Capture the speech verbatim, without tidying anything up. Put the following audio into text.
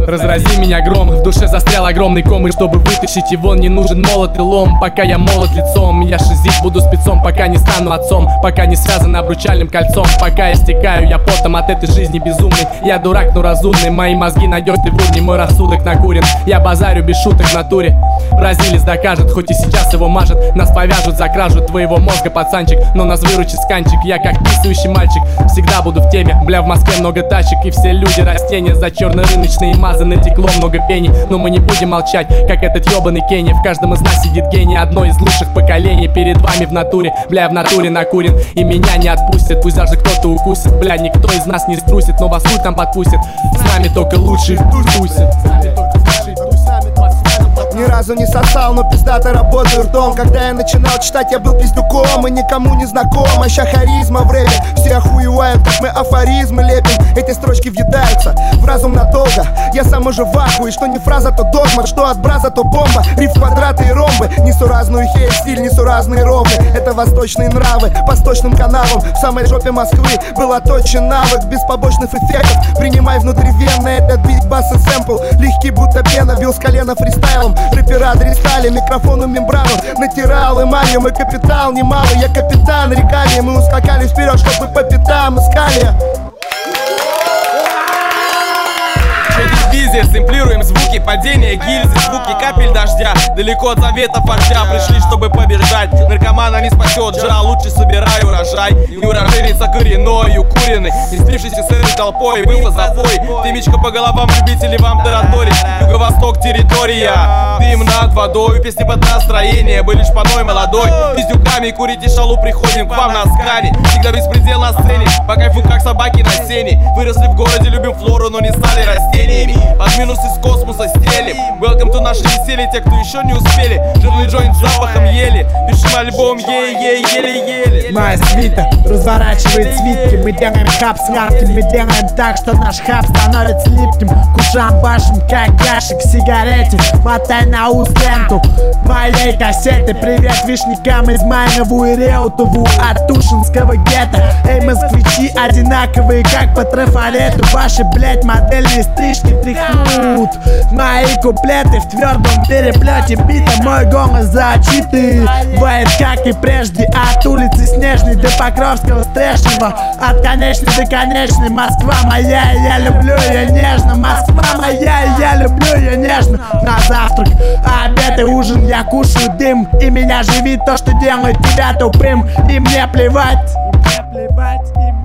Разрази меня гром, в душе застрял огромный ком, и чтобы вытащить его, не нужен молот и лом. Пока я молод лицом, я шизить буду спецом, пока не стану отцом, пока не связан обручальным кольцом, пока я стекаю я потом от этой жизни безумной. Я дурак, но разумный, мои мозги надежны в урне, мой рассудок накурен. Я базарю без шуток в натуре, бразилец докажет, хоть и сейчас его мажет. Нас повяжут за кражу твоего мозга, пацанчик, но нас выручит сканчик. Я как писающий мальчик, всегда буду в теме. Бля, в Москве много тачек, и все люди растения. За черно-рыночные мазы натекло много пени, но мы не будем молчать, как этот ебаный Кенни. В каждом из нас сидит гений, одно из лучших поколений. Перед вами в натуре, бля, в натуре накурен, и меня не отпустят. Пусть даже кто-то укусит, бля, никто из нас не струсит, но вас хуй там подпустит. С нами только лучшие тусят. Ни разу не сосал, но пиздато работаю ртом. Когда я начинал читать, я был пиздюком и никому не знаком. А ща харизма в рэпе, все охуевают, как мы афоризмы лепим. Эти строчки въедаются в разум надолго. Я сам уже в ахуе, что не фраза, то догма, что от браза, то бомба. Риф, квадраты и ромбы, несу разную херь, стиль несу разные ровны. Это восточные нравы, по сточным каналам. В самой жопе Москвы был оточен навык без побочных эффектов. Принимай внутривенно этот бит, бас и сэмпл. Легкий будто пена, бил с колена фристайлом. Рэпера дристали, микрофону мембрану натирал эмалью, мой капитал немалый. Я капитан рекали, мы ускакали вперед, чтобы по пятам искали. Визия, сэмплируем звуки падения гильзы, звуки капель дождя. Далеко от завета форча, пришли, чтобы побеждать. Наркомана не спасет жара, лучше собирай урожай. И уроженец коренной, укуренный, не спившийся с этой толпой. Был запой, темечко по головам, любители вам тараторить. Юго-восток территория, дым над водой, песни под настроение. Были шпаной молодой, пиздюками курите шалу, приходим к вам на скане. Всегда беспредел на сцене, по кайфу как собаки на сене. Выросли в городе, любим флору, но не стали растениями. Под минус из космоса стелим. Welcome to наше веселье, те, кто еще не успели. Жирный джойнт с запахом ели. Пишем альбом, ей-ей, еле-еле. Моя свита разворачивает свитки. Мы делаем хаб сладким. Мы делаем так, что наш хаб становится липким. Кушам башим, как гашек к сигарете. Мотай на уст ленту моей кассеты. Привет вишникам из Майнову и Реутову от Тушинского гетто. Эй, москвичи одинаковые, как по трафарету. Ваши, блять, модельные стрижки тряхнут мои куплеты в твердом переплете бита. Мой голос зачитывает, как и прежде. От улицы Снежной до Покровского Стрешнего, от конечной до конечной. Москва моя, я люблю ее нежно. Москва моя, я люблю ее нежно. На завтрак, обед и ужин я кушаю дым. И меня живит то, что делает тебя тупым. И мне плевать, и мне плевать, и